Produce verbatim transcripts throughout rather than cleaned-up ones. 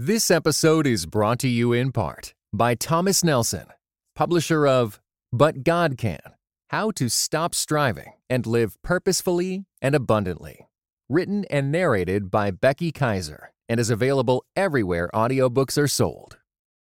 This episode is brought to you in part by Thomas Nelson, publisher of But God Can: How to Stop Striving and Live Purposefully and Abundantly. Written and narrated by Becky Kaiser and is available everywhere audiobooks are sold.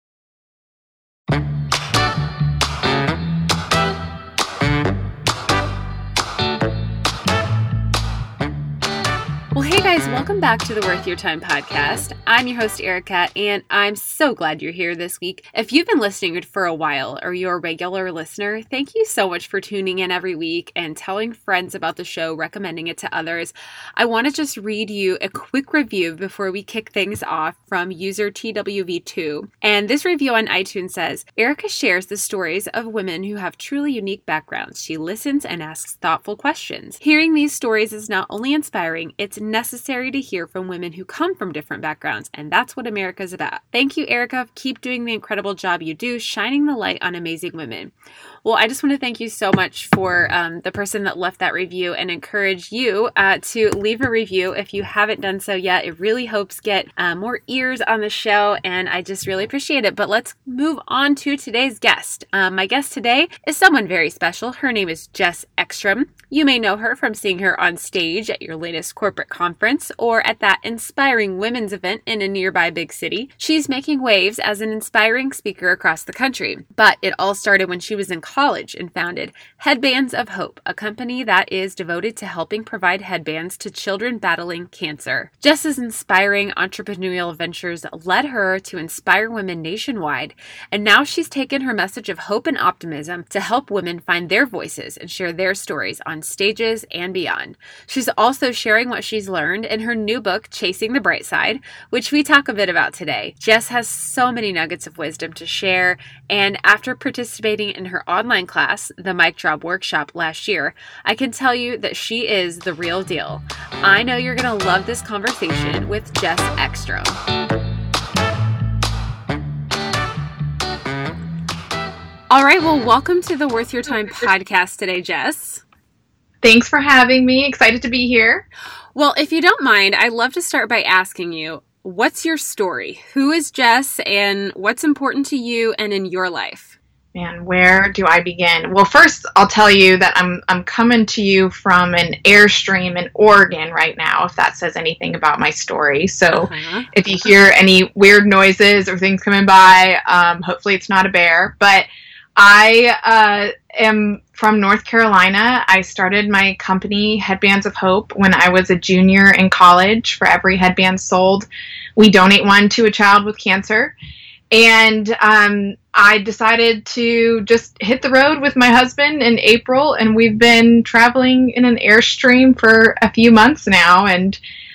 Well, hey guys, welcome back to the Worth Your Time podcast. I'm your host, Erica, and I'm so glad you're here this week. If you've been listening for a while or you're a regular listener, thank you so much for tuning in every week and telling friends about the show, recommending it to others. I want to just read you a quick review before we kick things off from user T W V two. And this review on iTunes says, Erica shares the stories of women who have truly unique backgrounds. She listens and asks thoughtful questions. Hearing these stories is not only inspiring, it's necessary to hear from women who come from different backgrounds, and that's what America's about. Thank you, Erica. Keep doing the incredible job you do, shining the light on amazing women. Well, I just want to thank you so much for um, the person that left that review and encourage you uh, to leave a review if you haven't done so yet. It really helps get uh, more ears on the show, and I just really appreciate it. But let's move on to today's guest. Um, my guest today is someone very special. Her name is Jess Ekstrom. You may know her from seeing her on stage at your latest corporate conference or at that inspiring women's event in a nearby big city. She's making waves as an inspiring speaker across the country. But it all started when she was in college and founded Headbands of Hope, a company that is devoted to helping provide headbands to children battling cancer. Jess's inspiring entrepreneurial ventures led her to inspire women nationwide, and now she's taken her message of hope and optimism to help women find their voices and share their stories on stages and beyond. She's also sharing what she's learned in her new book, Chasing the Bright Side, which we talk a bit about today. Jess has so many nuggets of wisdom to share, and after participating in her online class, the Mic Drop Workshop, last year, I can tell you that she is the real deal. I know you're going to love this conversation with Jess Ekstrom. All right, well, welcome to the Worth Your Time podcast today, Jess. Thanks for having me. Excited to be here. Well, if you don't mind, I'd love to start by asking you, what's your story? Who is Jess, and what's important to you and in your life? Man, where do I begin? Well, first, I'll tell you that I'm I'm coming to you from an Airstream in Oregon right now, if that says anything about my story. So uh-huh. If you hear any weird noises or things coming by, um, hopefully it's not a bear. But I uh, am from North Carolina. I started my company, Headbands of Hope, when I was a junior in college. For every headband sold, we donate one to a child with cancer. And um, I decided to just hit the road with my husband in April, and we've been traveling in an Airstream for a few months now. And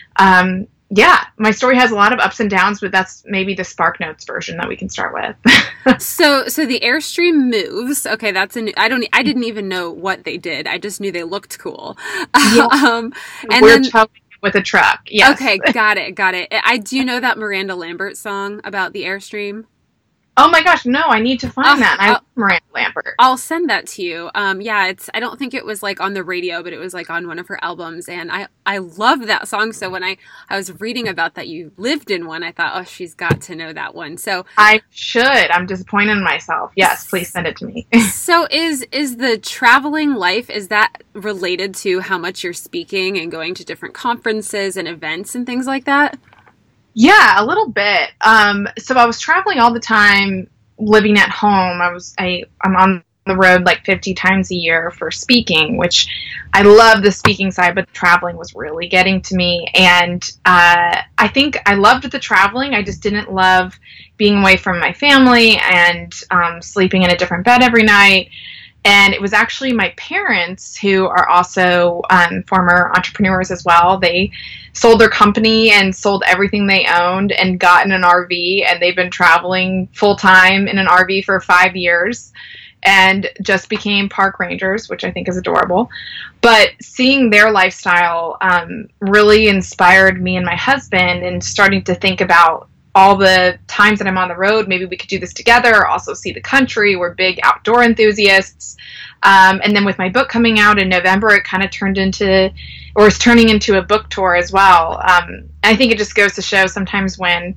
um, yeah, my story has a lot of ups and downs, but that's maybe the Spark Notes version that we can start with. so, so the Airstream moves. Okay, that's a new, I don't. I didn't even know what they did. I just knew they looked cool. Yeah. um, and We're then, traveling with a truck. Yes. Okay, got it, got it. I do know that Miranda Lambert song about the Airstream. Oh my gosh, no, I need to find uh, that. I love Miranda Lambert. I'll send that to you. Um, yeah, it's, I don't think it was like on the radio, but it was like on one of her albums. And I, I love that song. So when I, I was reading about that you lived in one, I thought, oh, she's got to know that one. So I should. I'm disappointed in myself. Yes, please send it to me. So is, is the traveling life, is that related to how much you're speaking and going to different conferences and events and things like that? Yeah, a little bit. Um, so I was traveling all the time, living at home. I was, I, I'm on the road like fifty times a year for speaking, which I love the speaking side, but the traveling was really getting to me. And uh, I think I loved the traveling. I just didn't love being away from my family and um, sleeping in a different bed every night. And it was actually my parents, who are also um, former entrepreneurs as well. They sold their company and sold everything they owned and got in an R V. And they've been traveling full time in an R V for five years and just became park rangers, which I think is adorable. But seeing their lifestyle um, really inspired me and my husband, and starting to think about all the times that I'm on the road, maybe we could do this together, also see the country. We're big outdoor enthusiasts. Um, and then with my book coming out in November, it kind of turned into, or is turning into a book tour as well. Um, I think it just goes to show sometimes when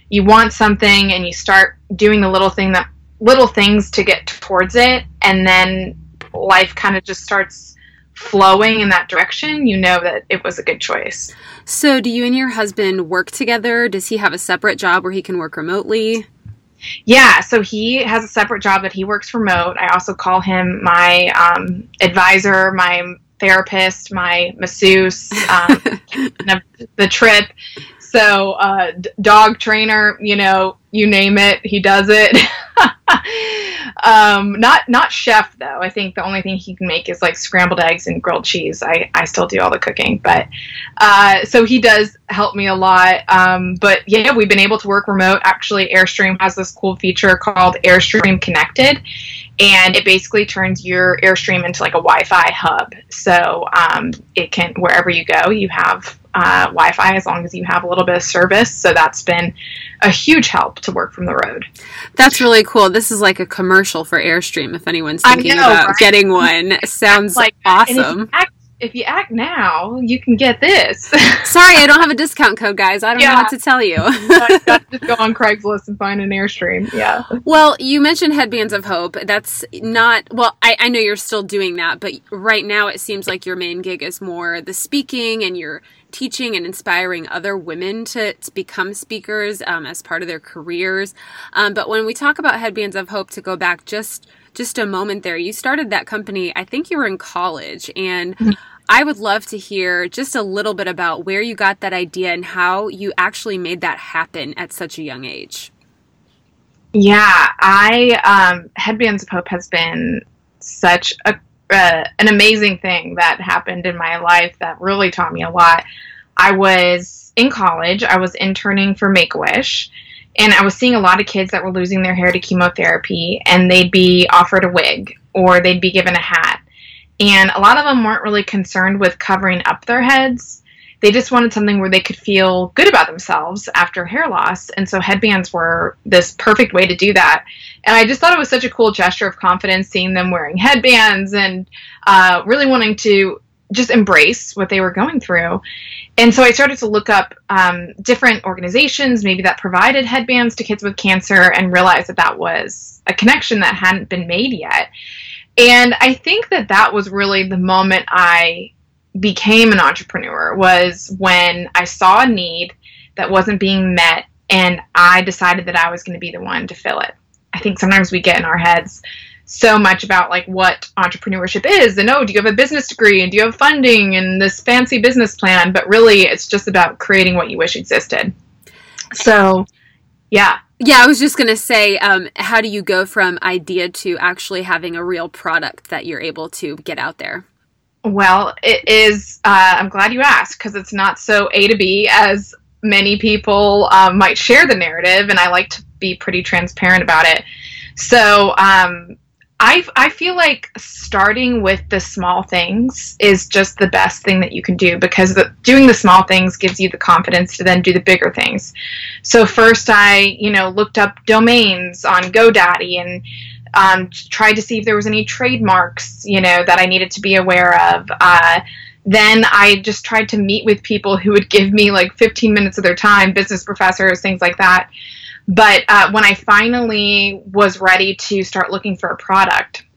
you want something and you start doing the little thing that little things to get towards it, and then life kind of just starts flowing in that direction, you know that it was a good choice. So do you and your husband work together? Does he have a separate job where he can work remotely? Yeah, so he has a separate job that he works remote. I also call him my um, advisor, my therapist, my masseuse, um, the trip. So uh, d- dog trainer, you know, you name it, he does it. um, not not chef, though. I think the only thing he can make is like scrambled eggs and grilled cheese. I, I still do all the cooking. But uh, so he does help me a lot. Um, but yeah, we've been able to work remote. Actually, Airstream has this cool feature called Airstream Connected. And it basically turns your Airstream into like a Wi-Fi hub. So um, it can, wherever you go, you have uh, Wi-Fi as long as you have a little bit of service. So that's been a huge help to work from the road. That's really cool. This is like a commercial for Airstream if anyone's thinking know, about right? getting one. Sounds like awesome. If you act now, you can get this. Sorry, I don't have a discount code, guys. I don't yeah. know what to tell you. You got to just go on Craigslist and find an Airstream. Yeah. Well, you mentioned Headbands of Hope. That's not, well, I, I know you're still doing that, but right now it seems like your main gig is more the speaking, and you're teaching and inspiring other women to, to become speakers um, as part of their careers. Um, but when we talk about Headbands of Hope, to go back just just a moment there, you started that company, I think you were in college, and I would love to hear just a little bit about where you got that idea and how you actually made that happen at such a young age. Yeah, I, um, Headbands of Hope has been such a, uh, an amazing thing that happened in my life that really taught me a lot. I was in college, I was interning for Make-A-Wish, and I was seeing a lot of kids that were losing their hair to chemotherapy, and they'd be offered a wig or they'd be given a hat. And a lot of them weren't really concerned with covering up their heads. They just wanted something where they could feel good about themselves after hair loss. And so headbands were this perfect way to do that. And I just thought it was such a cool gesture of confidence seeing them wearing headbands and uh, really wanting to just embrace what they were going through. And so I started to look up um, different organizations, maybe that provided headbands to kids with cancer, and realized that that was a connection that hadn't been made yet. And I think that that was really the moment I became an entrepreneur, was when I saw a need that wasn't being met, and I decided that I was going to be the one to fill it. I think sometimes we get in our heads so much about like what entrepreneurship is, and oh, do you have a business degree, and do you have funding and this fancy business plan? But really, it's just about creating what you wish existed. So, yeah. Yeah, I was just going to say, um, how do you go from idea to actually having a real product that you're able to get out there? Well, it is, uh, I'm glad you asked, because it's not so A to B as many people um, might share the narrative, and I like to be pretty transparent about it. So um, I, I feel like starting with the small things is just the best thing that you can do, because the, doing the small things gives you the confidence to then do the bigger things. So first I, you know, looked up domains on GoDaddy and um, tried to see if there was any trademarks, you know, that I needed to be aware of. Uh, then I just tried to meet with people who would give me like fifteen minutes of their time, business professors, things like that. But uh, when I finally was ready to start looking for a product,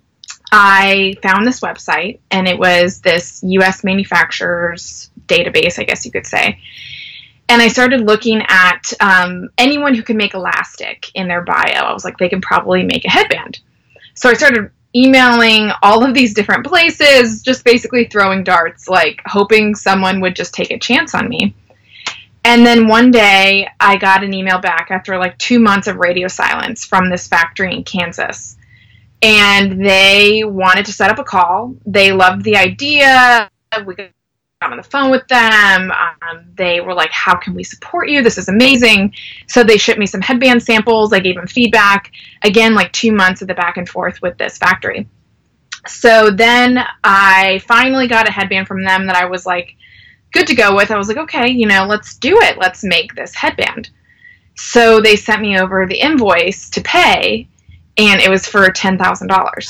I found this website, and it was this U S manufacturers database, I guess you could say. And I started looking at um, anyone who could make elastic in their bio. I was like, they could probably make a headband. So I started emailing all of these different places, just basically throwing darts, like hoping someone would just take a chance on me. And then one day I got an email back after like two months of radio silence from this factory in Kansas. And they wanted to set up a call. They loved the idea. We got on the phone with them. Um, they were like, how can we support you? This is amazing. So they shipped me some headband samples. I gave them feedback. Again, like two months of the back and forth with this factory. So then I finally got a headband from them that I was like, good to go with. I was like, okay, you know, let's do it. Let's make this headband. So they sent me over the invoice to pay, and it was for ten thousand dollars.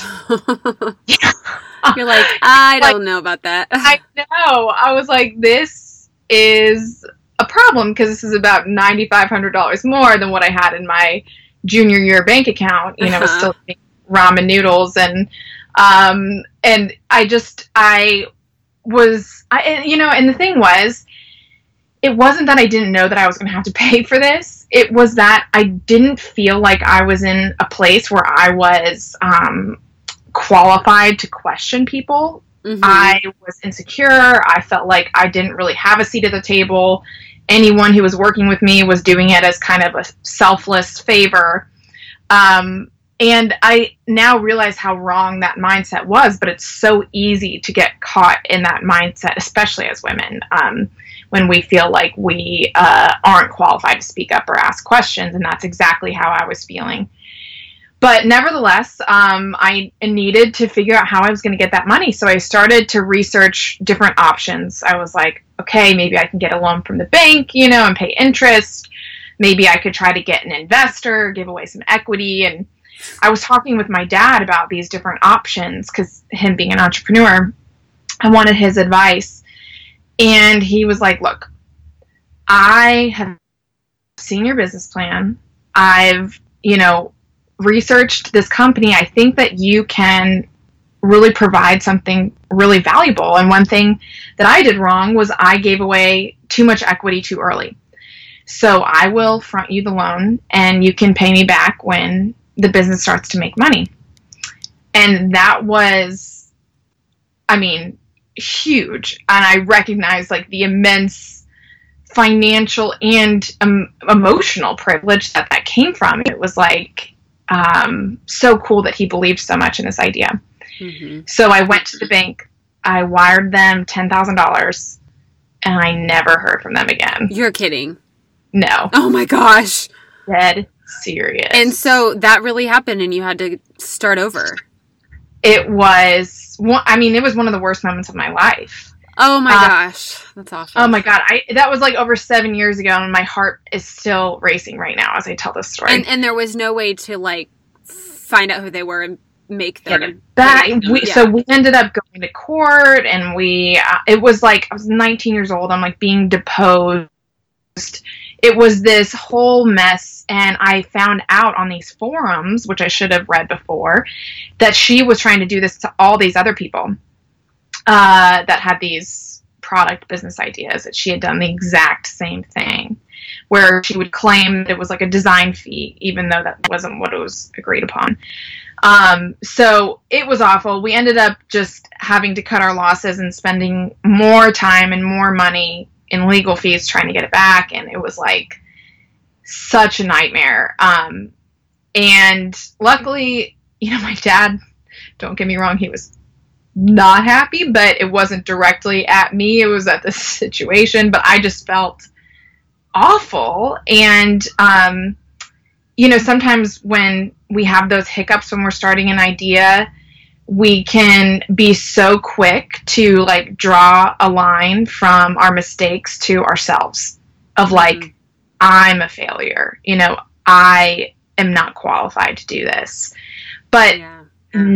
You're like, I don't like, know about that. I know. I was like, this is a problem because this is about nine thousand five hundred dollars more than what I had in my junior year bank account. You know, uh-huh. still eating ramen noodles. And, um, and I just, I was, I, you know, and the thing was, it wasn't that I didn't know that I was going to have to pay for this. It was that I didn't feel like I was in a place where I was um, qualified to question people. Mm-hmm. I was insecure. I felt like I didn't really have a seat at the table. Anyone who was working with me was doing it as kind of a selfless favor. Um, and I now realize how wrong that mindset was, but it's so easy to get caught in that mindset, especially as women. Um, when we feel like we uh, aren't qualified to speak up or ask questions, and that's exactly how I was feeling. But nevertheless, um, I needed to figure out how I was going to get that money, so I started to research different options. I was like, okay, maybe I can get a loan from the bank, you know, and pay interest. Maybe I could try to get an investor, give away some equity, and I was talking with my dad about these different options, because him being an entrepreneur, I wanted his advice. And he was like, look, I have seen your business plan. I've, you know, researched this company. I think that you can really provide something really valuable. And one thing that I did wrong was I gave away too much equity too early. So I will front you the loan and you can pay me back when the business starts to make money. And that was, I mean, huge. And I recognized like the immense financial and um, emotional privilege that that came from. It was like um, so cool that he believed so much in this idea. Mm-hmm. So I went to the bank, I wired them ten thousand dollars, and I never heard from them again. You're kidding. No. Oh my gosh. Dead serious. And so that really happened and you had to start over. It was, I mean, it was one of the worst moments of my life. Oh my uh, gosh. That's awful. Oh my God. I, that was like over seven years ago and my heart is still racing right now as I tell this story. And, and there was no way to like find out who they were and make them. Yeah, that, we, yeah. So we ended up going to court and we, uh, it was like, I was nineteen years old. I'm like being deposed. It was this whole mess, and I found out on these forums, which I should have read before, that she was trying to do this to all these other people uh, that had these product business ideas, that she had done the exact same thing, where she would claim that it was like a design fee, even though that wasn't what it was agreed upon. Um, so it was awful. We ended up just having to cut our losses and spending more time and more money in legal fees trying to get it back, and it was like such a nightmare. Um, and luckily, you know, my dad, don't get me wrong, he was not happy, but it wasn't directly at me, it was at the situation, but I just felt awful. And, um, you know, sometimes when we have those hiccups when we're starting an idea, we can be so quick to like draw a line from our mistakes to ourselves of like, mm-hmm. I'm a failure, you know, I am not qualified to do this. But yeah.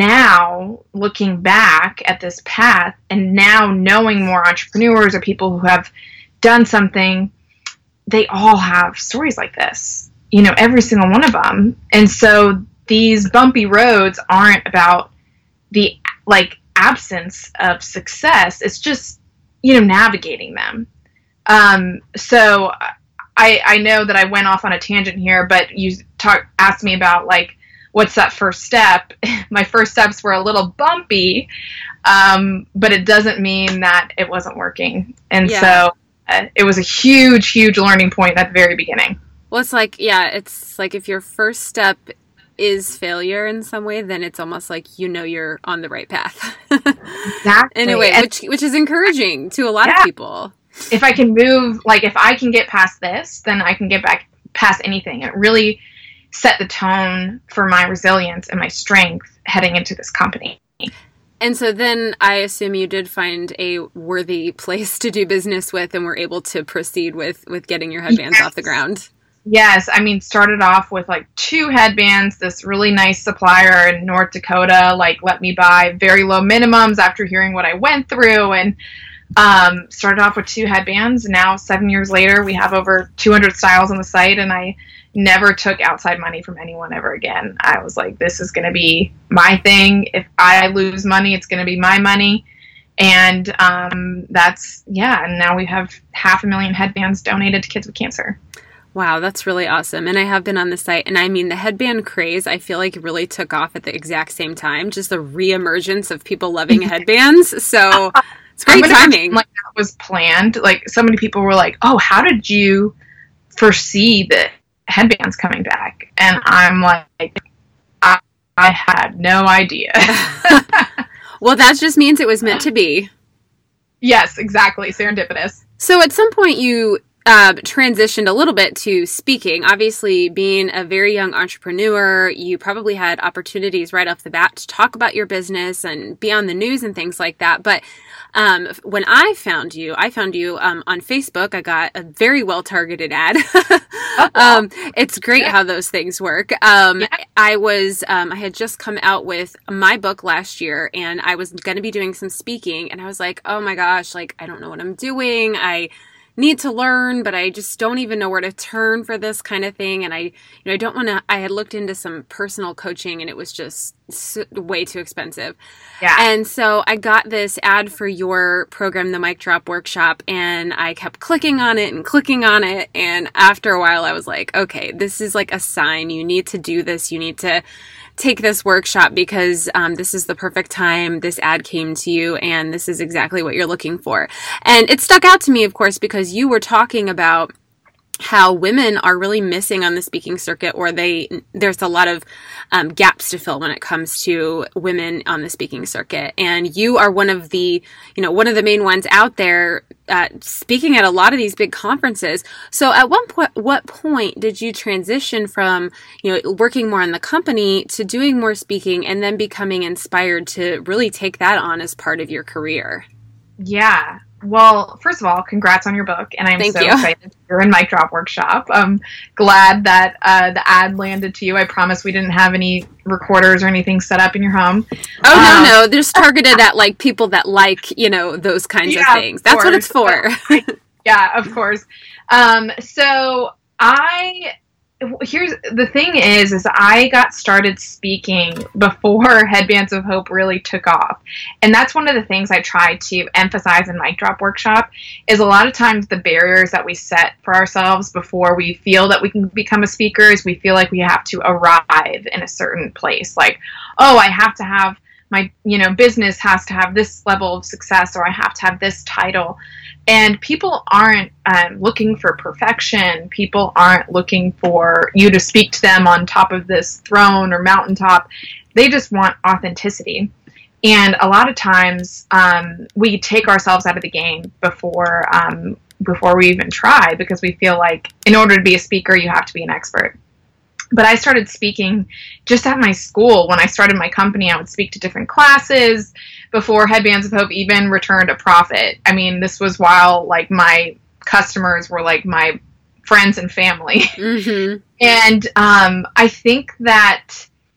now looking back at this path and now knowing more entrepreneurs or people who have done something, they all have stories like this, you know, every single one of them. And so these bumpy roads aren't about the like absence of success. It's just, you know, navigating them. Um, so I, I know that I went off on a tangent here, but you talk, asked me about like, what's that first step? My first steps were a little bumpy, um, but it doesn't mean that it wasn't working. And yeah. so uh, it was a huge, huge learning point at the very beginning. Well, it's like, yeah, it's like if your first step is failure in some way, then it's almost like you know you're on the right path. Exactly. In a way, which which is encouraging to a lot yeah. of people. If I can move, like if I can get past this, then I can get back past anything. It really set the tone for my resilience and my strength heading into this company. And so then I assume you did find a worthy place to do business with and were able to proceed with, with getting your headbands yes. off the ground. Yes, I mean, started off with like two headbands. This really nice supplier in North Dakota, like, let me buy very low minimums after hearing what I went through. And Um, started off with two headbands. Now, seven years later, we have over two hundred styles on the site, and I never took outside money from anyone ever again. I was like, this is going to be my thing. If I lose money, it's going to be my money. And um, that's, yeah, and now we have half a million headbands donated to kids with cancer. Wow, that's really awesome. And I have been on the site, and I mean, the headband craze, I feel like really took off at the exact same time, just the reemergence of people loving headbands. So it's great timing. Like that was planned. Like so many people were like, oh, how did you foresee the headbands coming back? And I'm like, I, I had no idea. Well, that just means it was meant to be. Yes, exactly. Serendipitous. So at some point you uh, transitioned a little bit to speaking. Obviously, being a very young entrepreneur, you probably had opportunities right off the bat to talk about your business and be on the news and things like that. But um, when I found you, I found you um, on Facebook. I got a very well-targeted ad. um, it's great yeah. how those things work. Um, yeah. I was, um, I had just come out with my book last year, and I was going to be doing some speaking, and I was like, oh my gosh, like, I don't know what I'm doing. I need to learn, but I just don't even know where to turn for this kind of thing. And I, you know, I don't want to, I had looked into some personal coaching, and it was just way too expensive. Yeah. And so I got this ad for your program, the Mic Drop Workshop, and I kept clicking on it and clicking on it. And after a while I was like, okay, this is like a sign. You need to do this. You need to take this workshop because um, this is the perfect time. This ad came to you, and this is exactly what you're looking for. And it stuck out to me, of course, because you were talking about how women are really missing on the speaking circuit, or they there's a lot of um, gaps to fill when it comes to women on the speaking circuit. And you are one of the, you know, one of the main ones out there uh, speaking at a lot of these big conferences. So at one point, what point did you transition from, you know, working more on the company to doing more speaking, and then becoming inspired to really take that on as part of your career? Yeah. Well, first of all, congrats on your book, and I'm Thank so you. excited you're in Mic Drop Workshop. I'm glad that uh, the ad landed to you. I promise we didn't have any recorders or anything set up in your home. Oh, um, no, no. There's targeted at, like, people that like, you know, those kinds yeah, of things. That's course. what it's for. Yeah, of course. Um, so I... Here's the thing is, is I got started speaking before Headbands of Hope really took off. And that's one of the things I try to emphasize in Mic Drop Workshop is a lot of times the barriers that we set for ourselves before we feel that we can become a speaker is we feel like we have to arrive in a certain place. Like, oh, I have to have my, you know, business has to have this level of success, or I have to have this title. And people aren't um, looking for perfection. People aren't looking for you to speak to them on top of this throne or mountaintop. They just want authenticity. And a lot of times um, we take ourselves out of the game before um, before we even try, because we feel like in order to be a speaker, you have to be an expert. But I started speaking just at my school. When I started my company, I would speak to different classes before Headbands of Hope even returned a profit. I mean, this was while like my customers were like my friends and family. Mm-hmm. And um, I think that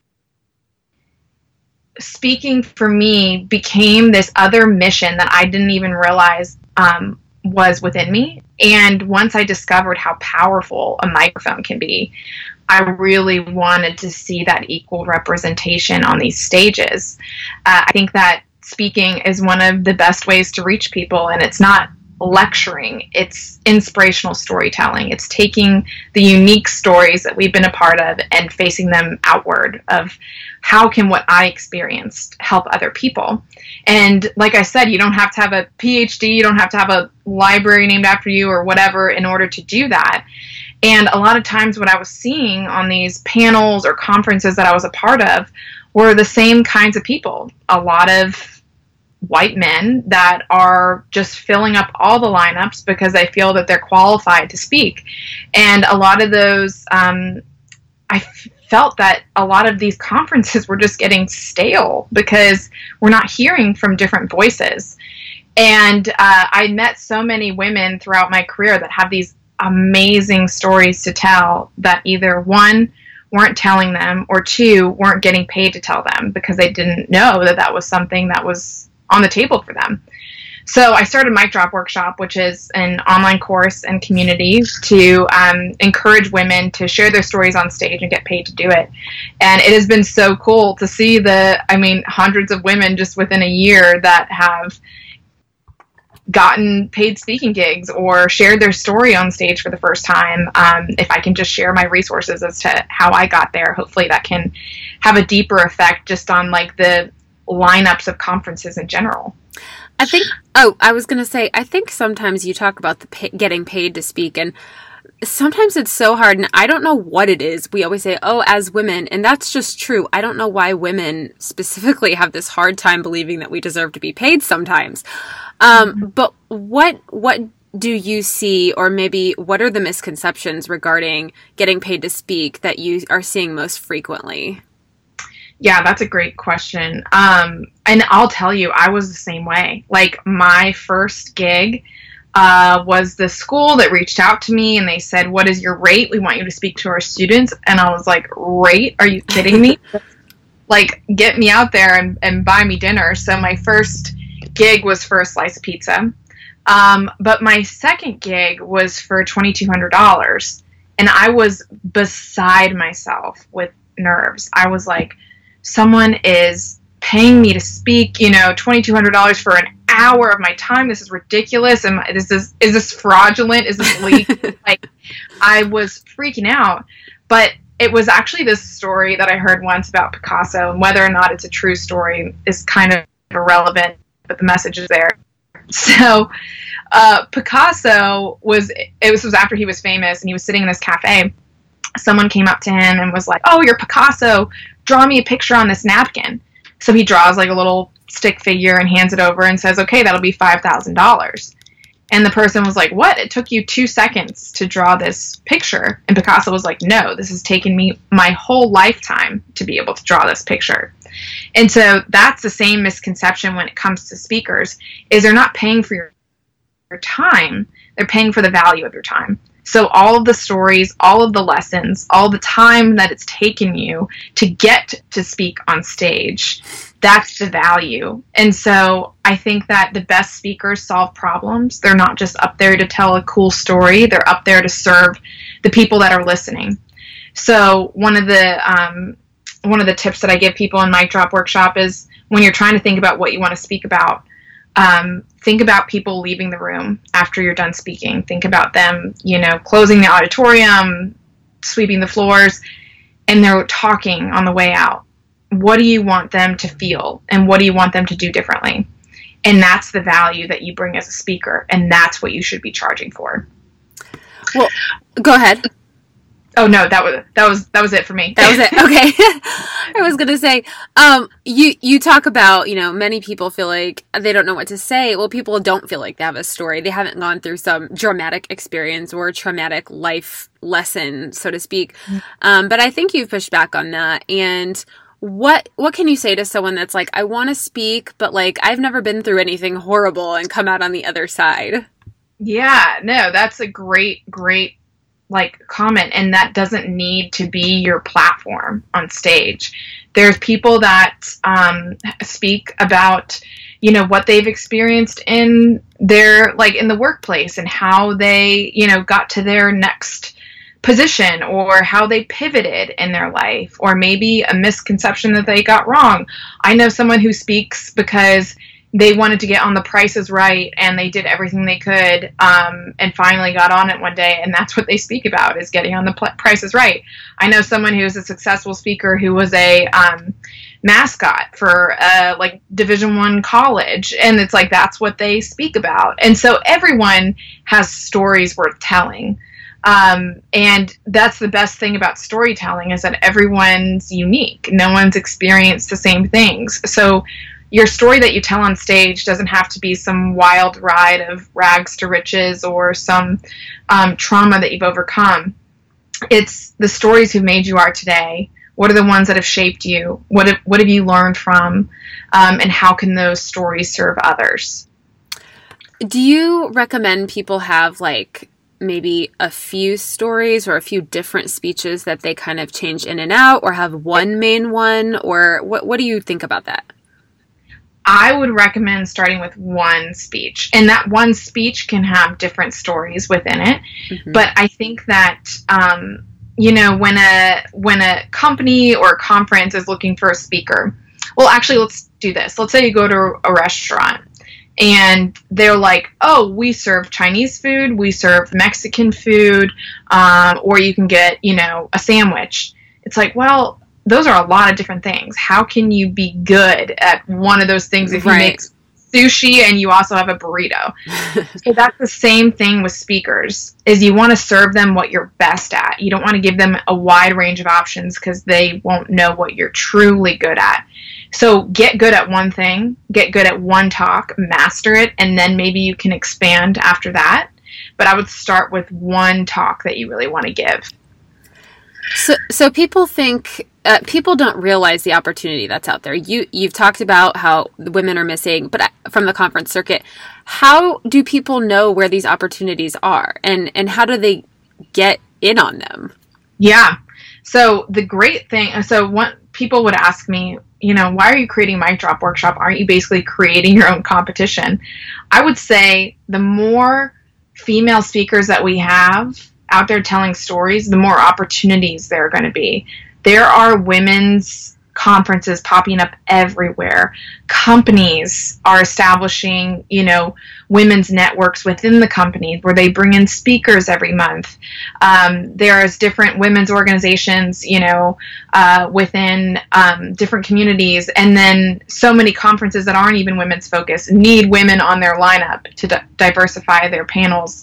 speaking for me became this other mission that I didn't even realize um, was within me. And once I discovered how powerful a microphone can be, I really wanted to see that equal representation on these stages. Uh, I think that speaking is one of the best ways to reach people, and it's not lecturing, it's inspirational storytelling. It's taking the unique stories that we've been a part of and facing them outward of how can what I experienced help other people. And like I said, you don't have to have a P H D, you don't have to have a library named after you or whatever in order to do that. And a lot of times what I was seeing on these panels or conferences that I was a part of were the same kinds of people. A lot of white men that are just filling up all the lineups because they feel that they're qualified to speak. And a lot of those, um, I f- felt that a lot of these conferences were just getting stale because we're not hearing from different voices. And uh, I met so many women throughout my career that have these amazing stories to tell that either one, weren't telling them, or two, weren't getting paid to tell them because they didn't know that that was something that was on the table for them. So I started Mic Drop Workshop, which is an online course and community to um, encourage women to share their stories on stage and get paid to do it. And it has been so cool to see the, I mean, hundreds of women just within a year that have gotten paid speaking gigs or shared their story on stage for the first time. Um, if I can just share my resources as to how I got there, hopefully that can have a deeper effect just on like the lineups of conferences in general. I think, oh, I was going to say, I think sometimes you talk about the pay, getting paid to speak, and sometimes it's so hard, and I don't know what it is. We always say, oh, as women, and that's just true. I don't know why women specifically have this hard time believing that we deserve to be paid sometimes. Um, mm-hmm. But what what do you see, or maybe what are the misconceptions regarding getting paid to speak that you are seeing most frequently? Yeah, that's a great question. Um, and I'll tell you, I was the same way. Like, my first gig uh, was the school that reached out to me and they said, what is your rate? We want you to speak to our students. And I was like, rate? Are you kidding me? Like, get me out there and, and buy me dinner. So my first gig was for a slice of pizza. Um, but my second gig was for twenty-two hundred dollars. And I was beside myself with nerves. I was like, someone is paying me to speak, you know, twenty-two hundred dollars for an hour of my time. This is ridiculous. And is this, is this fraudulent? Is this legal? Like, I was freaking out. But it was actually this story that I heard once about Picasso, and whether or not it's a true story is kind of irrelevant, but the message is there. So uh, Picasso was, it was, was after he was famous, and he was sitting in this cafe. Someone came up to him and was like, oh, you're Picasso. Draw me a picture on this napkin. So he draws like a little stick figure and hands it over and says, okay, that'll be five thousand dollars. And the person was like, what? It took you two seconds to draw this picture. And Picasso was like, no, this has taken me my whole lifetime to be able to draw this picture. And so that's the same misconception when it comes to speakers, is they're not paying for your, your time. They're paying for the value of your time. So all of the stories, all of the lessons, all the time that it's taken you to get to speak on stage, that's the value. And so I think that the best speakers solve problems. They're not just up there to tell a cool story. They're up there to serve the people that are listening. So one of the um, one of the tips that I give people in Mic Drop Workshop is, when you're trying to think about what you want to speak about, Um, think about people leaving the room after you're done speaking. Think about them, you know, closing the auditorium, sweeping the floors, and they're talking on the way out. What do you want them to feel, and what do you want them to do differently? And that's the value that you bring as a speaker, and that's what you should be charging for. Well, go ahead. Oh no, that was that was that was it for me. That was it. Okay. I was gonna say, um, you you talk about, you know, many people feel like they don't know what to say. Well, people don't feel like they have a story. They haven't gone through some dramatic experience or traumatic life lesson, so to speak. Mm-hmm. Um, but I think you've pushed back on that. And what what can you say to someone that's like, I want to speak, but like I've never been through anything horrible and come out on the other side? Yeah, no, that's a great, great like comment, and that doesn't need to be your platform on stage. There's people that um, speak about, you know, what they've experienced in their, like in the workplace, and how they, you know, got to their next position, or how they pivoted in their life, or maybe a misconception that they got wrong. I know someone who speaks because they wanted to get on The Price is Right, and they did everything they could, um, and finally got on it one day, and that's what they speak about, is getting on The Pl- Price is Right. I know someone who is a successful speaker who was a um, mascot for uh, like Division One college, and it's like that's what they speak about. And so everyone has stories worth telling. Um, and that's the best thing about storytelling, is that everyone's unique. No one's experienced the same things. So your story that you tell on stage doesn't have to be some wild ride of rags to riches, or some um, trauma that you've overcome. It's the stories who've made you are today. What are the ones that have shaped you? What have, what have you learned from? Um, and how can those stories serve others? Do you recommend people have like maybe a few stories or a few different speeches that they kind of change in and out, or have one main one? Or what, what do you think about that? I would recommend starting with one speech, and that one speech can have different stories within it. Mm-hmm. But I think that, um, you know, when a, when a company or a conference is looking for a speaker, well, actually, let's do this. Let's say you go to a restaurant and they're like, oh, we serve Chinese food, we serve Mexican food, um, or you can get, you know, a sandwich. It's like, well, those are a lot of different things. How can you be good at one of those things if right. you make sushi and you also have a burrito? So that's the same thing with speakers, is you want to serve them what you're best at. You don't want to give them a wide range of options because they won't know what you're truly good at. So get good at one thing, get good at one talk, master it, and then maybe you can expand after that. But I would start with one talk that you really want to give. So, so people think, uh, people don't realize the opportunity that's out there. You, you've talked about how the women are missing, but from the conference circuit, how do people know where these opportunities are, and, and how do they get in on them? Yeah. So the great thing, so what people would ask me, you know, why are you creating Mic Drop Workshop? Aren't you basically creating your own competition? I would say the more female speakers that we have out there telling stories, the more opportunities there are going to be. There are women's conferences popping up everywhere. Companies are establishing, you know, women's networks within the company where they bring in speakers every month. Um, there's different women's organizations, you know, uh, within um, different communities. And then so many conferences that aren't even women's focused need women on their lineup to di- diversify their panels.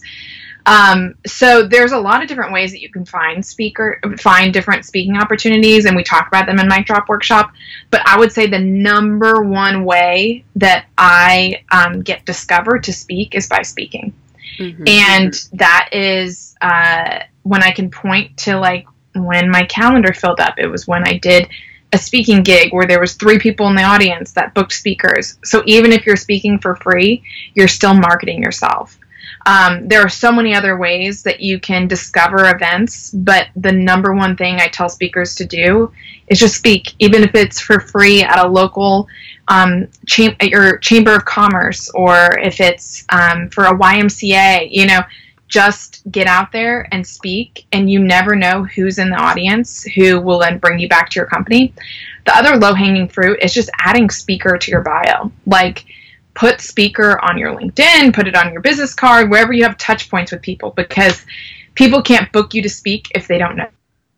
Um, so there's a lot of different ways that you can find speaker, find different speaking opportunities, and we talk about them in Mic Drop Workshop. But I would say the number one way that I um, get discovered to speak is by speaking. Mm-hmm. And that is uh, when I can point to, like, when my calendar filled up. It was when I did a speaking gig where there was three people in the audience that booked speakers. So even if you're speaking for free, you're still marketing yourself. Um, there are so many other ways that you can discover events, but the number one thing I tell speakers to do is just speak, even if it's for free at a local um, cham- at your Chamber of Commerce, or if it's um, for a Y M C A. You know, just get out there and speak, and you never know who's in the audience who will then bring you back to your company. The other low-hanging fruit is just adding speaker to your bio. Like, put speaker on your LinkedIn, put it on your business card, wherever you have touch points with people, because people can't book you to speak if they don't know.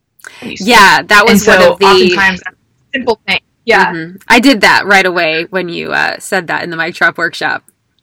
Yeah, that was and one so of the oftentimes that's a simple thing. Yeah, mm-hmm. I did that right away when you uh, said that in the Mic Drop Workshop.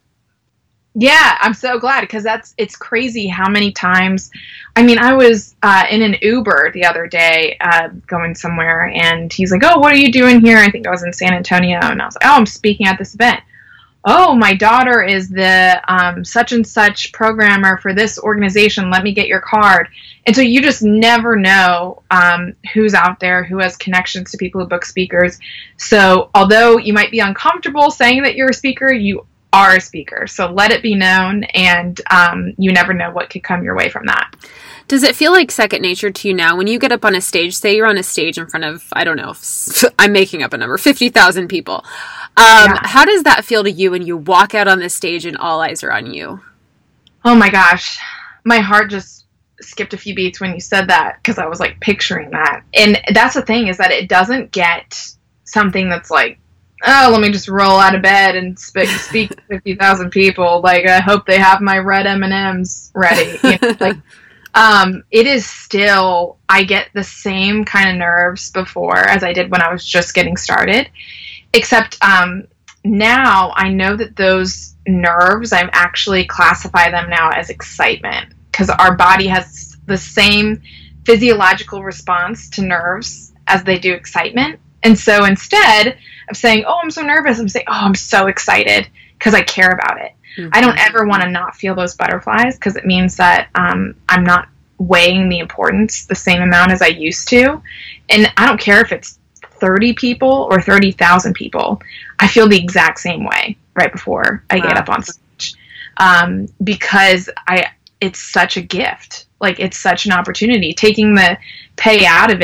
Yeah, I'm so glad, because that's it's crazy how many times. I mean, I was uh, in an Uber the other day uh, going somewhere, and he's like, "Oh, what are you doing here?" I think I was in San Antonio, and I was like, "Oh, I'm speaking at this event." Oh, my daughter is the um, such and such programmer for this organization. Let me get your card. And so you just never know um, who's out there, who has connections to people who book speakers. So although you might be uncomfortable saying that you're a speaker, you are a speaker. So let it be known, and um, you never know what could come your way from that. Does it feel like second nature to you now when you get up on a stage? Say you're on a stage in front of, I don't know, I'm making up a number, fifty thousand people. Um, yeah. How does that feel to you when you walk out on the stage and all eyes are on you? Oh my gosh. My heart just skipped a few beats when you said that, because I was like picturing that. And that's the thing, is that it doesn't get something that's like, oh, let me just roll out of bed and speak, speak to fifty thousand people. Like, I hope they have my red M and M's ready. You know, like, um, it is still, I get the same kind of nerves before as I did when I was just getting started. Except um, now I know that those nerves, I actually classify them now as excitement, because our body has the same physiological response to nerves as they do excitement. And so instead of saying, oh, I'm so nervous, I'm saying, oh, I'm so excited because I care about it. Mm-hmm. I don't ever want to not feel those butterflies, because it means that um, I'm not weighing the importance the same amount as I used to. And I don't care if it's thirty people or thirty thousand people. I feel the exact same way right before I wow. get up on stage, um, because I it's such a gift. Like, it's such an opportunity. Taking the pay out of it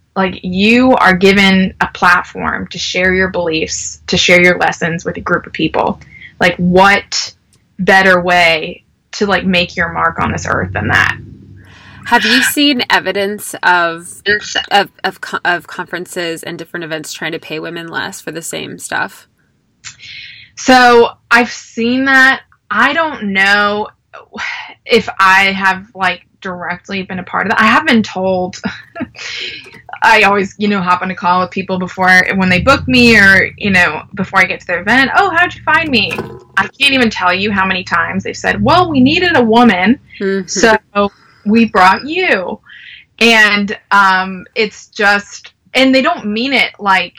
Like, you are given a platform to share your beliefs, to share your lessons with a group of people. Like, what better way to, like, make your mark on this earth than that? Have you seen evidence of of of, of conferences and different events trying to pay women less for the same stuff? So I've seen that. I don't know if I have, like, directly been a part of that. I have been told. I always, you know, hop on a call with people before, when they book me, or, you know, before I get to their event. Oh, how'd you find me? I can't even tell you how many times they've said, well, we needed a woman, mm-hmm. so we brought you. And um, it's just, and they don't mean it like,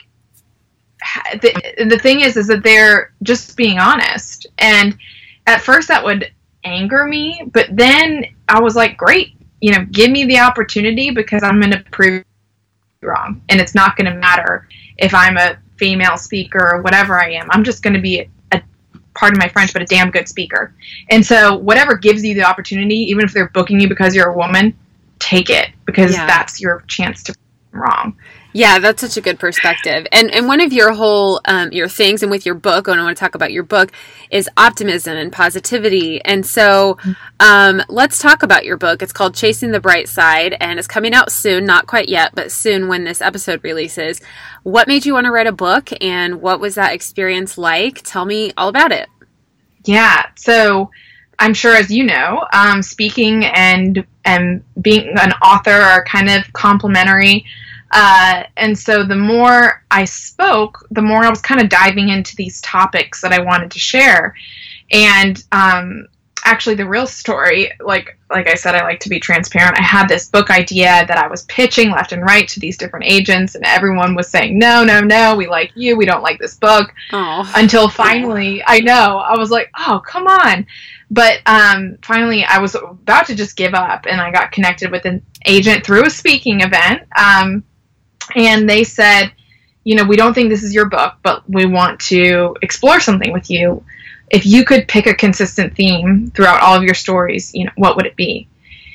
the, the thing is, is that they're just being honest. And at first that would anger me, but then I was like, great, you know, give me the opportunity, because I'm going to prove you wrong. And it's not going to matter if I'm a female speaker or whatever I am. I'm just going to be a, a, pardon my French, but a damn good speaker. And so whatever gives you the opportunity, even if they're booking you because you're a woman, take it, because yeah. that's your chance to prove wrong. Yeah, that's such a good perspective. And and one of your whole, um, your things, and with your book, and I want to talk about your book, is optimism and positivity. And so um, let's talk about your book. It's called Chasing the Bright Side, and it's coming out soon, not quite yet, but soon when this episode releases. What made you want to write a book, and what was that experience like? Tell me all about it. Yeah, so I'm sure, as you know, um, speaking and, and being an author are kind of complementary. Uh, and so the more I spoke, the more I was kind of diving into these topics that I wanted to share. And um, actually, the real story, like like I said, I like to be transparent. I had this book idea that I was pitching left and right to these different agents, and everyone was saying, no, no, no, we like you, we don't like this book. Aww. Until finally, I know, I was like, oh, come on. But um, finally, I was about to just give up, and I got connected with an agent through a speaking event. Um, And they said, you know, we don't think this is your book, but we want to explore something with you. If you could pick a consistent theme throughout all of your stories, you know, what would it be?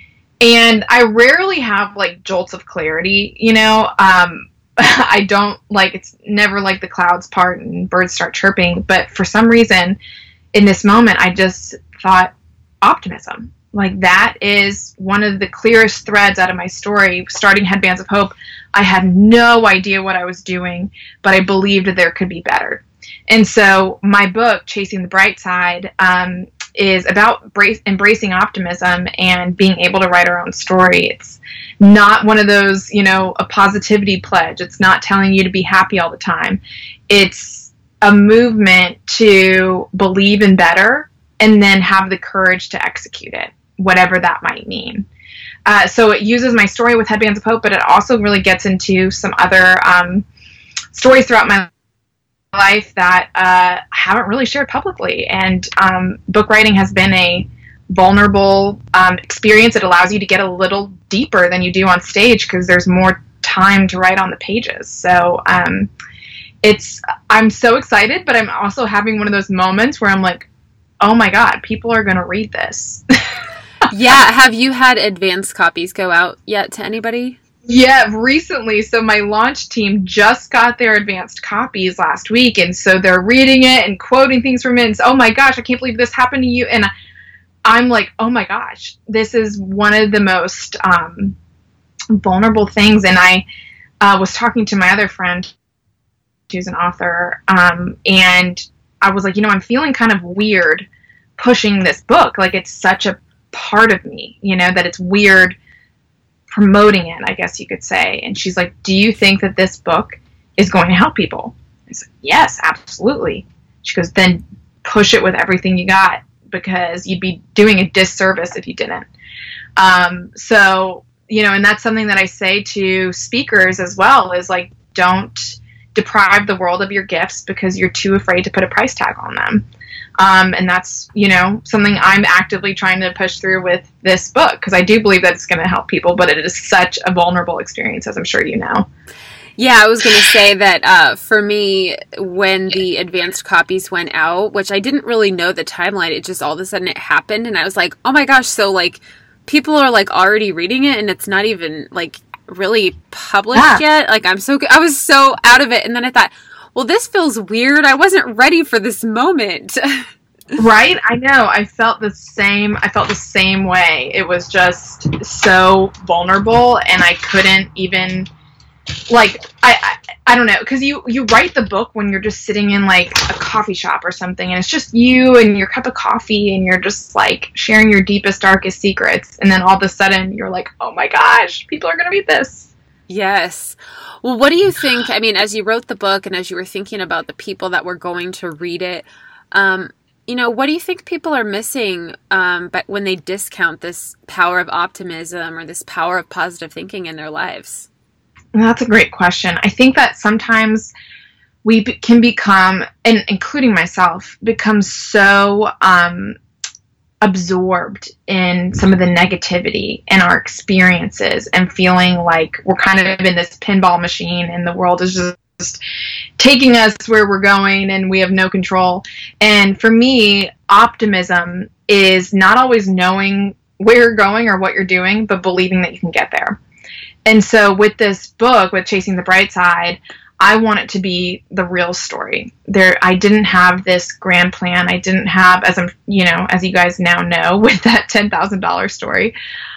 And I rarely have, like, jolts of clarity, you know. Um, I don't, like, it's never like the clouds part and birds start chirping. But for some reason, in this moment, I just thought optimism. Like, that is one of the clearest threads out of my story. Starting Headbands of Hope, I had no idea what I was doing, but I believed that there could be better. And so my book, Chasing the Bright Side, um, is about brace, embracing optimism and being able to write our own story. It's not one of those, you know, a positivity pledge. It's not telling you to be happy all the time. It's a movement to believe in better and then have the courage to execute it, whatever that might mean. Uh, so it uses my story with Headbands of Hope, but it also really gets into some other um, stories throughout my life that uh, I haven't really shared publicly. And um, book writing has been a vulnerable um, experience. It allows you to get a little deeper than you do on stage because there's more time to write on the pages. So um, it's I'm so excited, but I'm also having one of those moments where I'm like, oh my God, people are going to read this. Yeah. Have you had advanced copies go out yet to anybody? Yeah, recently. So my launch team just got their advanced copies last week. And so they're reading it and quoting things from it. And so, oh my gosh, I can't believe this happened to you. And I'm like, oh my gosh, this is one of the most um, vulnerable things. And I uh, was talking to my other friend who's an author. Um, and I was like, you know, I'm feeling kind of weird pushing this book. Like, it's such a part of me, you know, that it's weird promoting it, I guess you could say. And she's like, do you think that this book is going to help people? I said, yes, absolutely. She goes, then push it with everything you got, because you'd be doing a disservice if you didn't. Um, so, you know, and that's something that I say to speakers as well, is like, don't deprive the world of your gifts because you're too afraid to put a price tag on them. Um, and that's, you know, something I'm actively trying to push through with this book, because I do believe that it's going to help people, but it is such a vulnerable experience, as I'm sure you know. Yeah, I was going to say that uh, for me, when the advanced copies went out, which I didn't really know the timeline, it just all of a sudden it happened, and I was like, oh my gosh, so like people are like already reading it, and it's not even like really published Yeah. yet. Like, I'm so, I was so out of it. And then I thought, well, this feels weird. I wasn't ready for this moment. Right? I know. I felt the same. I felt the same way. It was just so vulnerable, and I couldn't even, like, I, I, I don't know, because you, you write the book when you're just sitting in, like, a coffee shop or something, and it's just you and your cup of coffee, and you're just, like, sharing your deepest, darkest secrets, and then all of a sudden, you're like, oh my gosh, people are going to read this. Yes. Well, what do you think, I mean, as you wrote the book and as you were thinking about the people that were going to read it, um, you know, what do you think people are missing um, but when they discount this power of optimism or this power of positive thinking in their lives? That's a great question. I think that sometimes we be- can become, and including myself, become so um, absorbed in some of the negativity in our experiences and feeling like we're kind of in this pinball machine and the world is just Just taking us where we're going and we have no control. And for me, optimism is not always knowing where you're going or what you're doing, but believing that you can get there. And so with this book, with Chasing the Bright Side, I want it to be the real story. There, I didn't have this grand plan. I didn't have, as I'm, you know, as you guys now know, with that ten thousand dollars story.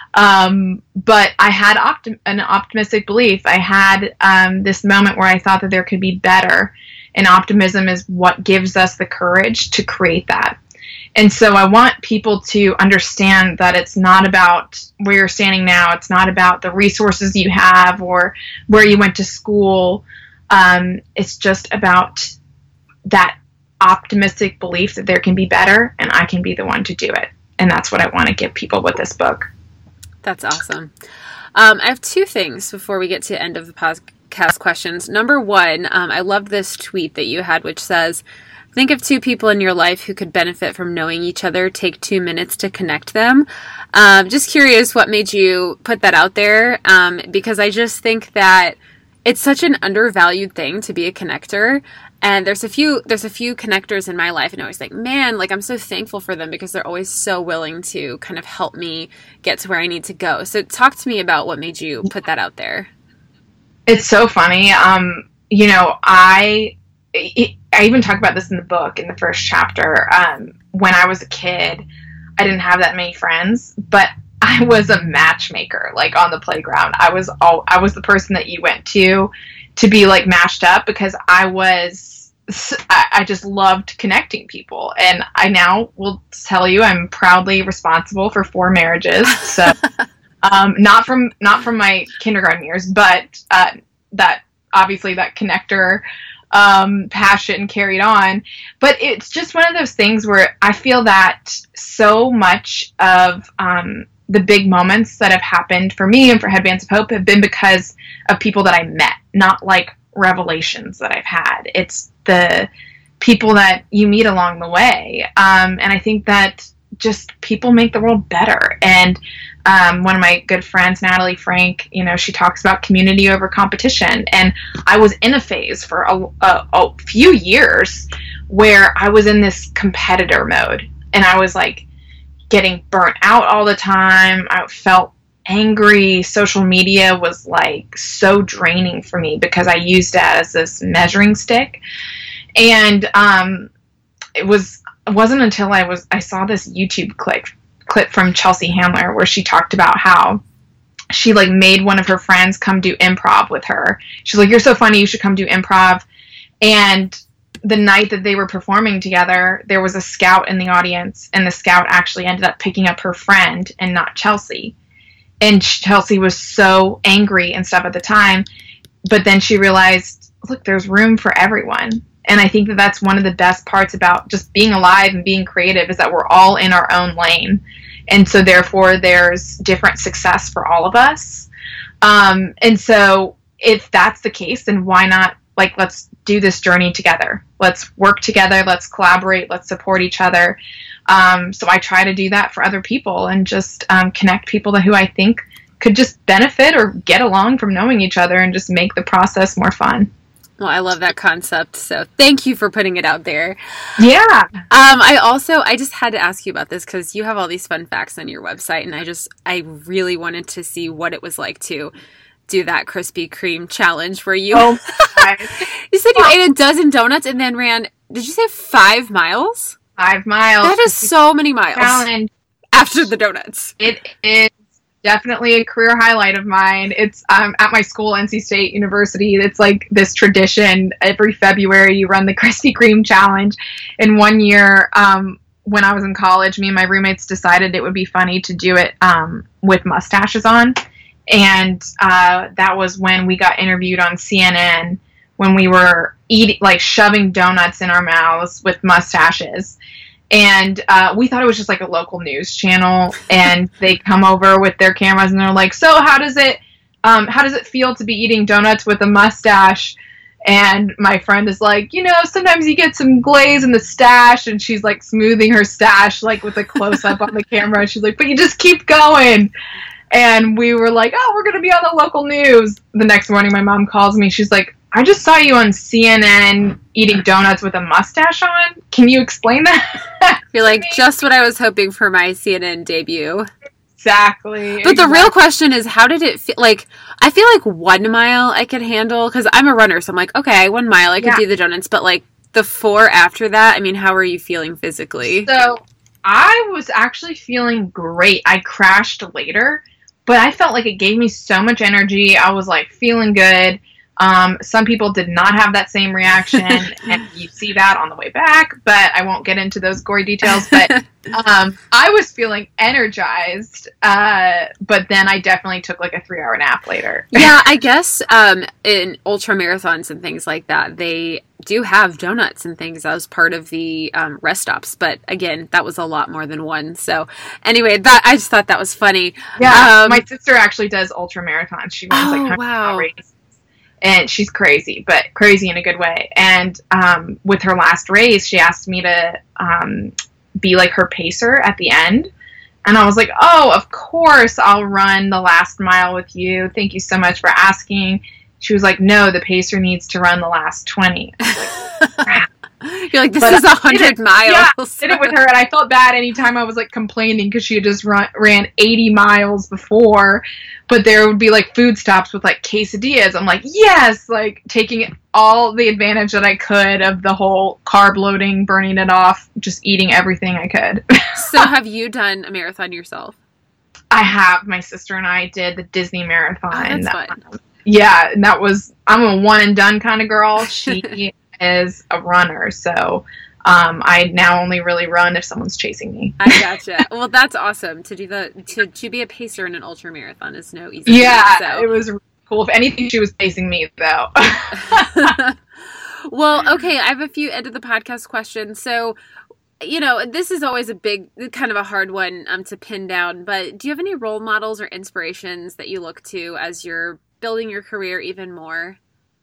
Um, but I had optim- an optimistic belief. I had um, this moment where I thought that there could be better, and optimism is what gives us the courage to create that. And so I want people to understand that it's not about where you're standing now. It's not about the resources you have or where you went to school. Um, it's just about that optimistic belief that there can be better, and I can be the one to do it. And that's what I want to give people with this book. That's awesome. Um, I have two things before we get to the end of the podcast questions. Number one, um, I loved this tweet that you had, which says, think of two people in your life who could benefit from knowing each other. Take two minutes to connect them. Um, just curious what made you put that out there, um, because I just think that it's such an undervalued thing to be a connector. And there's a few, there's a few connectors in my life, and I always think, man, like I'm so thankful for them because they're always so willing to kind of help me get to where I need to go. So talk to me about what made you put that out there. It's so funny. Um, you know, I, it, I even talk about this in the book in the first chapter. Um, when I was a kid, I didn't have that many friends, but I was a matchmaker, like on the playground. I was all, I was the person that you went to to be like matched up because I was, I just loved connecting people. And I now will tell you I'm proudly responsible for four marriages. So um, not from not from my kindergarten years, but uh, that obviously that connector um, passion carried on. But it's just one of those things where I feel that so much of um, the big moments that have happened for me and for Headbands of Hope have been because of people that I met, not like revelations that I've had. It's the people that you meet along the way. Um, and I think that just people make the world better. And um, one of my good friends, Natalie Frank, you know, she talks about community over competition. And I was in a phase for a, a, a few years where I was in this competitor mode. And I was like getting burnt out all the time. I felt angry. Social media was like so draining for me because I used that as this measuring stick. And um, it was it wasn't until I was I saw this YouTube clip clip from Chelsea Handler where she talked about how she like made one of her friends come do improv with her. She's like, "You're so funny, you should come do improv." And the night that they were performing together, there was a scout in the audience, and the scout actually ended up picking up her friend and not Chelsea. And Chelsea was so angry and stuff at the time, but then she realized, look, there's room for everyone. And I think that that's one of the best parts about just being alive and being creative is that we're all in our own lane. And so therefore there's different success for all of us. Um, and so if that's the case, then why not, like, let's do this journey together. Let's work together. Let's collaborate. Let's support each other. Um, so I try to do that for other people and just um, connect people to who I think could just benefit or get along from knowing each other and just make the process more fun. Well, I love that concept. So thank you for putting it out there. Yeah. Um, I also, I just had to ask you about this because you have all these fun facts on your website, and I just, I really wanted to see what it was like to do that Krispy Kreme challenge where you, Oh my you said you ate a dozen donuts and then ran, did you say five miles? Five miles. That is so many miles challenge. After the donuts. It is definitely a career highlight of mine. It's um, at my school, N C State University. It's like this tradition. Every February, you run the Krispy Kreme challenge. And one year, um, when I was in college, me and my roommates decided it would be funny to do it um, with mustaches on. And uh, that was when we got interviewed on C N N when we were eating, like shoving donuts in our mouths with mustaches. And uh, we thought it was just like a local news channel, and they come over with their cameras and they're like, so how does it, um, how does it feel to be eating donuts with a mustache? And my friend is like, you know, sometimes you get some glaze in the stash, and she's like smoothing her stash, like with a close up on the camera. She's like, but you just keep going. And we were like, oh, we're going to be on the local news. The next morning, my mom calls me. She's like, I just saw you on C N N eating donuts with a mustache on. Can you explain that? You're like, just what I was hoping for my C N N debut. Exactly. But the real question is, how did it feel? Like, I feel like one mile I could handle, because I'm a runner, so I'm like, okay, one mile I could Yeah. do the donuts. But like the four after that, I mean, how are you feeling physically? So I was actually feeling great. I crashed later, but I felt like it gave me so much energy. I was like feeling good. Um, some people did not have that same reaction, and you see that on the way back, but I won't get into those gory details. But um, I was feeling energized, uh, but then I definitely took like a three hour nap later. Yeah, I guess um, in ultra marathons and things like that, they do have donuts and things as part of the um, rest stops. But again, that was a lot more than one. So anyway, that I just thought that was funny. Yeah, Um, my sister actually does ultra marathons. She runs Oh, like one hundred wow. mile races. And she's crazy, but crazy in a good way. And um, with her last race, she asked me to um, be like her pacer at the end. And I was like, oh, of course, I'll run the last mile with you. Thank you so much for asking. She was like, no, the pacer needs to run the last twenty. I was like, crap. You're like, this But is a I hundred did it. miles. Yeah, I did it with her, and I felt bad anytime I was like complaining because she had just run, ran eighty miles before, but there would be like food stops with like quesadillas. I'm like, yes, like taking all the advantage that I could of the whole carb loading, burning it off, just eating everything I could. So have you done a marathon yourself? I have. My sister and I did the Disney Marathon. Oh, that's fun. Um, yeah, and that was, I'm a one and done kind of girl. She is a runner, so um, I now only really run if someone's chasing me. I gotcha. Well, that's awesome. To do the to, to be a pacer in an ultra marathon is no easy. Yeah, thing, so. it was really cool. If anything, she was chasing me though. Well, okay, I have a few end of the podcast questions. So, you know, this is always a big, kind of a hard one um, to pin down, but do you have any role models or inspirations that you look to as you're building your career even more?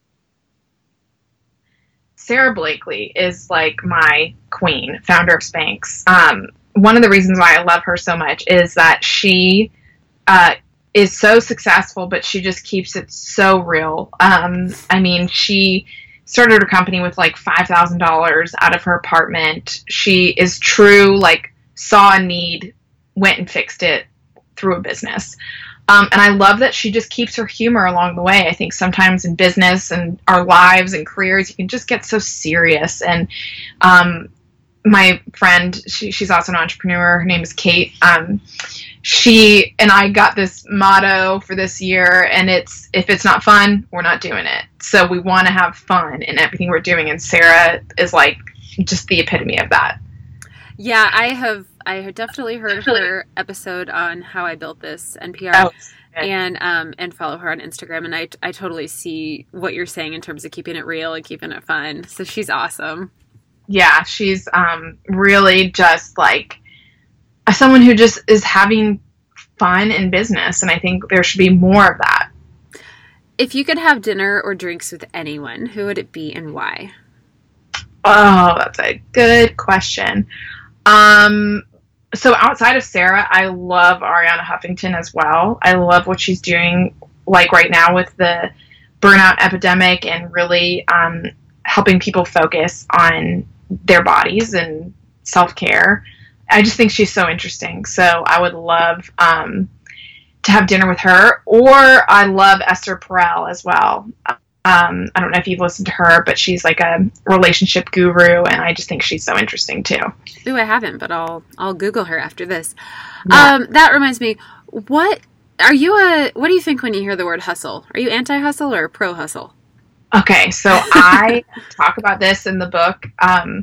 Sarah Blakely is like my queen, founder of Spanx. Um, one of the reasons why I love her so much is that she uh, is so successful, but she just keeps it so real. Um, I mean, she started her company with like five thousand dollars out of her apartment. She is true, like saw a need, went and fixed it through a business. Um, and I love that she just keeps her humor along the way. I think sometimes in business and our lives and careers, you can just get so serious. And um, my friend, she, she's also an entrepreneur. Her name is Kate. Um, she and I got this motto for this year, and it's, if it's not fun, we're not doing it. So we want to have fun in everything we're doing. And Sarah is like just the epitome of that. Yeah, I have I have definitely heard her episode on How I Built This N P R, Oh, and um and follow her on Instagram, and I I totally see what you're saying in terms of keeping it real and keeping it fun. So she's awesome. Yeah, she's um, really just like someone who just is having fun in business, and I think there should be more of that. If you could have dinner or drinks with anyone, who would it be and why? Oh, that's a good question. Um, so outside of Sarah, I love Ariana Huffington as well. I love what she's doing, like right now with the burnout epidemic, and really um, helping people focus on their bodies and self-care. I just think she's so interesting. So I would love um, to have dinner with her. Or I love Esther Perel as well. Um, I don't know if you've listened to her, but she's like a relationship guru, and I just think she's so interesting too. Ooh, I haven't, but I'll I'll Google her after this. Yeah. Um, that reminds me, what are you a? What do you think when you hear the word hustle? Are you anti-hustle or pro-hustle? Okay, so I talk about this in the book. Um,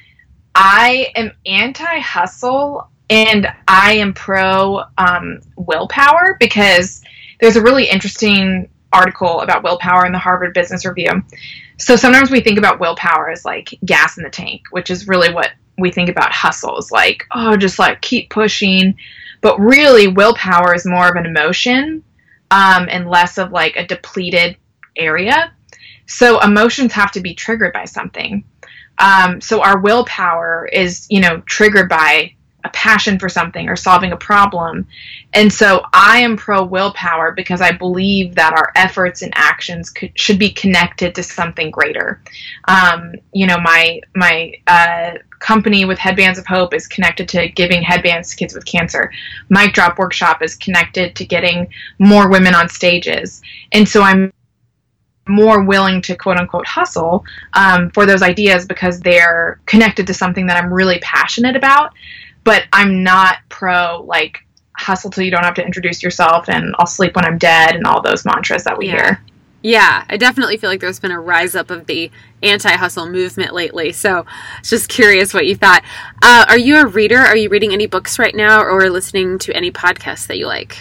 I am anti-hustle, and I am pro um, willpower, because there's a really interesting article about willpower in the Harvard Business Review. So sometimes we think about willpower as like gas in the tank, which is really what we think about hustle is like, oh, just like keep pushing. But really willpower is more of an emotion um, and less of like a depleted area. So emotions have to be triggered by something. Um, so our willpower is, you know, triggered by a passion for something or solving a problem. And so I am pro willpower because I believe that our efforts and actions could, should be connected to something greater. Um, you know, my, my, uh, company with Headbands of Hope is connected to giving headbands to kids with cancer. Mic Drop Workshop is connected to getting more women on stages. And so I'm more willing to quote unquote hustle um, for those ideas because they're connected to something that I'm really passionate about. But I'm not pro like hustle till you don't have to introduce yourself and I'll sleep when I'm dead and all those mantras that we yeah. hear. Yeah, I definitely feel like there's been a rise up of the anti-hustle movement lately. So just curious what you thought. Uh, are you a reader? Are you reading any books right now or listening to any podcasts that you like?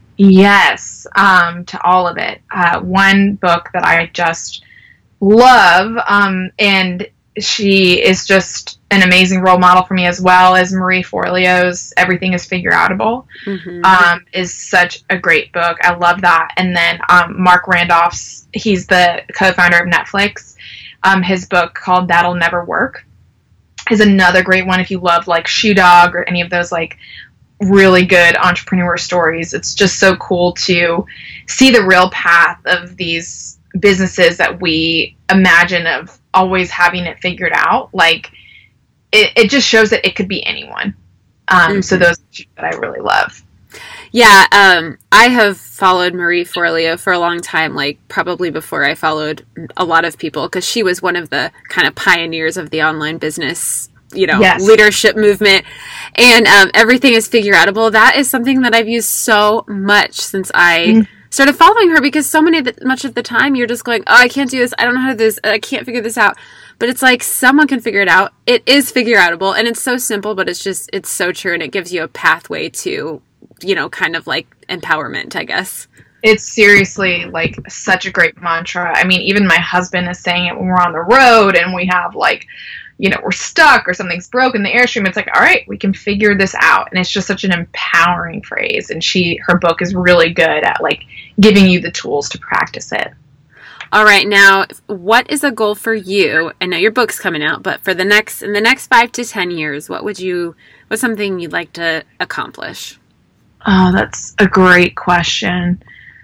Yes, um, to all of it. Uh, one book that I just love, um, and she is just an amazing role model for me as well as Marie Forleo's Everything is Figureoutable, mm-hmm. um, is such a great book. I love that. And then um, Mark Randolph's, he's the co-founder of Netflix. Um, his book called That'll Never Work is another great one if you love like Shoe Dog or any of those like really good entrepreneur stories. It's just so cool to see the real path of these businesses that we imagine of always having it figured out. Like it, it just shows that it could be anyone. Um, mm-hmm. So those are that I really love. Yeah, um, I have followed Marie Forleo for a long time, like probably before I followed a lot of people, because she was one of the kind of pioneers of the online business, you know, yes. leadership movement. And um, Everything is Figureoutable. That is something that I've used so much since I mm-hmm. started following her, because so many much of the time you're just going, oh, I can't do this. I don't know how to do this. I can't figure this out. But it's like someone can figure it out. It is figureoutable, and it's so simple, but it's just, it's so true. And it gives you a pathway to, you know, kind of like empowerment, I guess. It's seriously like such a great mantra. I mean, even my husband is saying it when we're on the road and we have like, you know, we're stuck or something's broken, the Airstream. It's like, all right, we can figure this out. And it's just such an empowering phrase. And she, her book is really good at like giving you the tools to practice it. All right. Now, what is a goal for you? I know your book's coming out, but for the next, in the next five to ten years, what would you, what's something you'd like to accomplish? Oh, that's a great question.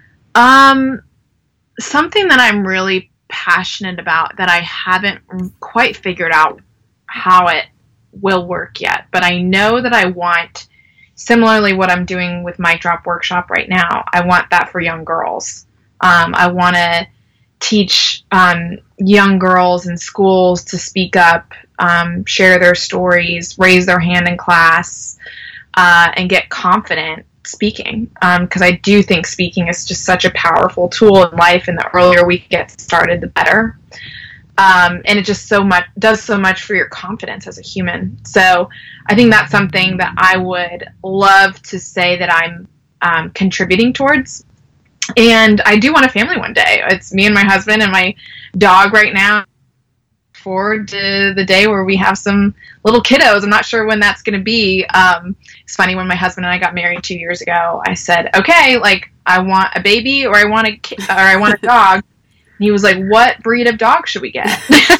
Um, something that I'm really passionate about that I haven't quite figured out how it will work yet, but I know that I want, similarly what I'm doing with Mic Drop Workshop right now, I want that for young girls. Um, I want to teach um, young girls in schools to speak up, um, share their stories, raise their hand in class, uh, and get confident speaking. Because um, I do think speaking is just such a powerful tool in life, and the earlier we get started, the better. Um, and it just so much does so much for your confidence as a human. So I think that's something that I would love to say that I'm um, contributing towards. And I do want a family one day. It's me and my husband and my dog right now. Forward to the day where we have some little kiddos. I'm not sure when that's going to be. Um, it's funny, when my husband and I got married two years ago, I said, okay, like I want a baby or I want a ki- or I want a dog. And he was like, what breed of dog should we get?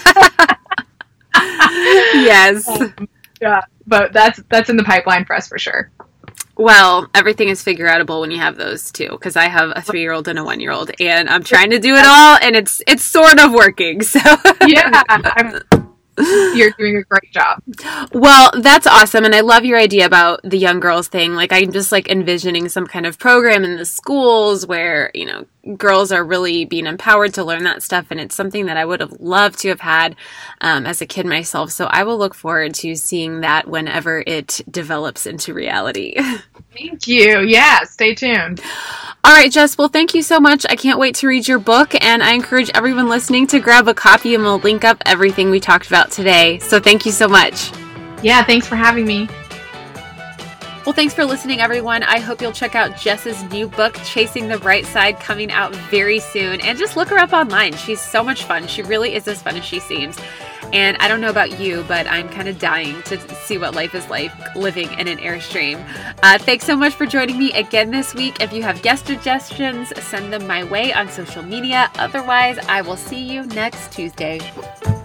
Yes. Um, yeah, but that's, that's in the pipeline for us for sure. Well, everything is figureoutable when you have those two, because I have a three-year-old and a one-year-old, and I'm trying to do it all, and it's it's sort of working. So yeah, I'm You're doing a great job. Well, that's awesome. And I love your idea about the young girls thing. Like, I'm just like envisioning some kind of program in the schools where, you know, girls are really being empowered to learn that stuff. And it's something that I would have loved to have had um, as a kid myself. So I will look forward to seeing that whenever it develops into reality. Thank you. Yeah, stay tuned. All right, Jess. Well, thank you so much. I can't wait to read your book, and I encourage everyone listening to grab a copy, and we'll link up everything we talked about today. So thank you so much. Yeah, thanks for having me. Well, thanks for listening, everyone. I hope you'll check out Jess's new book, Chasing the Bright Side, coming out very soon. And just look her up online. She's so much fun. She really is as fun as she seems. And I don't know about you, but I'm kind of dying to see what life is like living in an Airstream. Uh, thanks so much for joining me again this week. If you have guest suggestions, send them my way on social media. Otherwise, I will see you next Tuesday.